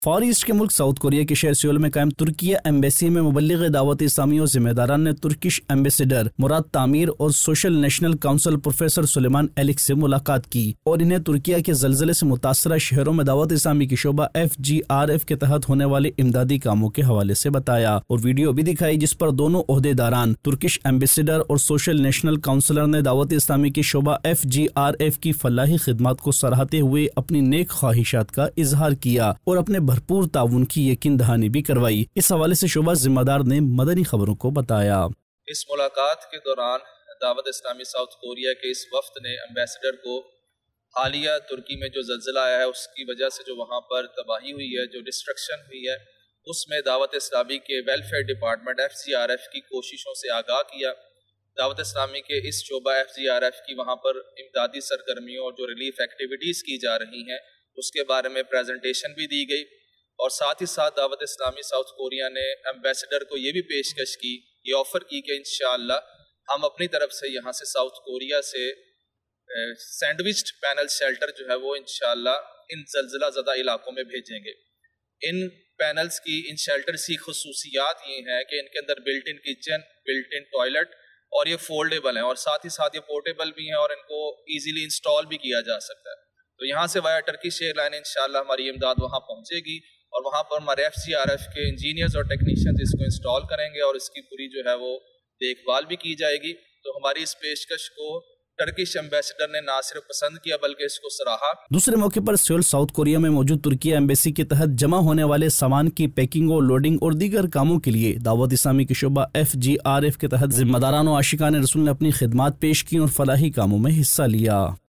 For asset کے ملک south Korea کے شہر سیول میں قائم ترکیہ ایمبیسی میں مبلغ دعوت اسلامی اور ذمہ داران نے ترکش ایمبیسیڈر مراد تعمیر اور social national council professor Suleman Alex سے ملاقات کی اور انہیں ترکیہ کے زلزلے سے متاثرہ شہروں میں دعوت اسلامی کی شعبہ FGRF کے تحت ہونے والے امدادی کاموں کے حوالے سے بتایا اور ویڈیو بھی دکھائی جس پر دونوں عہدیداران ترکش ایمبیسیڈر اور سوشل نیشنل کونسلر نے دعوت اسلامی کی شعبہ FGRF کی فلاحی خدمات کو سراہتے ہوئے اپنی نیک خواہشات کا اظہار کیا اور اپنے بھرپور تعاون کی یقین دہانی بھی کروائی۔ اس حوالے سے شعبہ ذمہ دار نے مدنی خبروں کو بتایا۔ اس ملاقات کے دوران دعوت اسلامی ساؤتھ کوریا کے اس وفد نے ایمبیسڈر کو حالیہ ترکی میں جو زلزلہ آیا ہے اس کی وجہ سے جو وہاں پر تباہی ہوئی ہے، جو ڈسٹرکشن ہوئی ہے، اس میں دعوت اسلامی کے ویلفیئر ڈپارٹمنٹ FGRF کی کوششوں سے آگاہ کیا۔ دعوت اسلامی کے اس شعبہ FGRF کی وہاں پر امدادی سرگرمیوں اور جو ریلیف ایکٹیویٹیز کی جا رہی ہیں اس کے بارے میں پریزنٹیشن بھی دی گئی، اور ساتھ ہی ساتھ دعوت اسلامی ساؤتھ کوریا نے ایمبیسڈر کو یہ بھی پیشکش کی، یہ آفر کی کہ انشاءاللہ ہم اپنی طرف سے یہاں سے ساؤتھ کوریا سے سینڈوچڈ پینل شیلٹر جو ہے وہ انشاءاللہ ان زلزلہ زدہ علاقوں میں بھیجیں گے۔ ان پینلز کی، ان شیلٹرز کی خصوصیات یہ ہیں کہ ان کے اندر built in kitchen, built in toilet اور یہ فولڈیبل ہیں، اور ساتھ ہی ساتھ یہ پورٹیبل بھی ہیں اور ان کو ایزیلی انسٹال بھی کیا جا سکتا ہے۔ تو یہاں سے وایا ٹرکش ایئر لائن انشاءاللہ ہماری امداد وہاں پہنچے گی اور وہاں پر ہمارے FGRF کے انجینئرز اور ٹیکنیشینز اس کو انسٹال کریں گے اور اس کی پوری جو ہے وہ دیکھ بھال بھی کی جائے گی۔ تو ہماری اس پیشکش کو ٹرکش ایمبیسڈر نے نہ صرف پسند کیا بلکہ اس کو سراہا۔ دوسرے موقع پر سیول ساؤتھ کوریا میں موجود ترکیہ ایمبیسی کے تحت جمع ہونے والے سامان کی پیکنگ اور لوڈنگ اور دیگر کاموں کے لیے دعوت اسلامی کی شعبہ FGRF کے تحت ذمہ داران و عاشقان رسول نے اپنی خدمات پیش کی اور فلاحی کاموں میں حصہ لیا۔